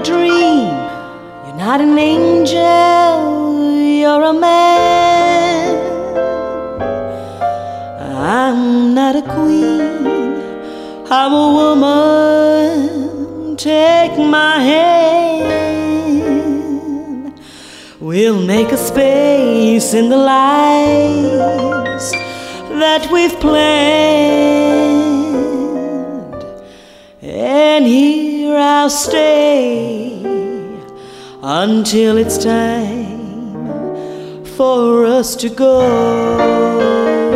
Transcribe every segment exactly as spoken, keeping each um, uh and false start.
dream. You're not an angel, you're a man. I'm not a queen, I'm a woman. Take my hand. We'll make a space in the lives that we've planned, and here I'll stay until it's time for us to go.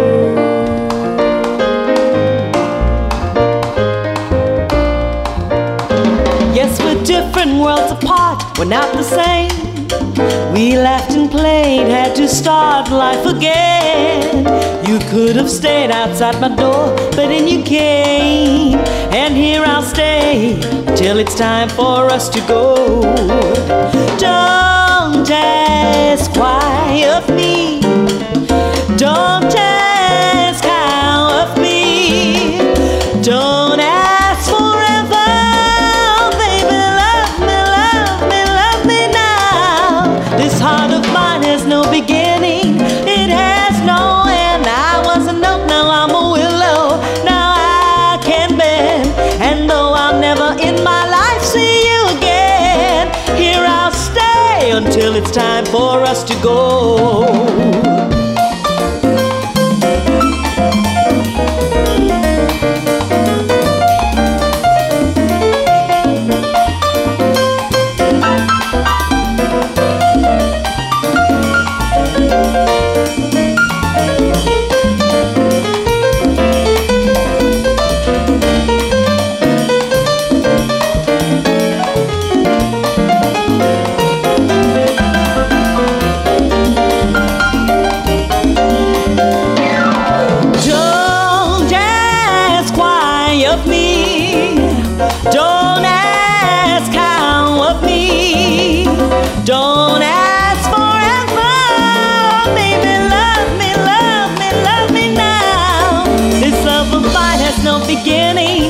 Yes, we're different worlds apart, we're not the same. We laughed and played, had to start life again. You could have stayed outside my door, but then you came, and here I'll stay till it's time for us to go. Don't ask why of me, don't ask how of me, don't ask forever, baby, love me, love me, love me now. This heart of mine has no beginning, it has no end. I was a note, now I'm a willow, now I can bend. And though I'll never in my life see you again, here I'll stay until it's time for us to go. Of me, don't ask how of me, don't ask forever, baby, love me, love me, love me now. This love of mine has no beginning,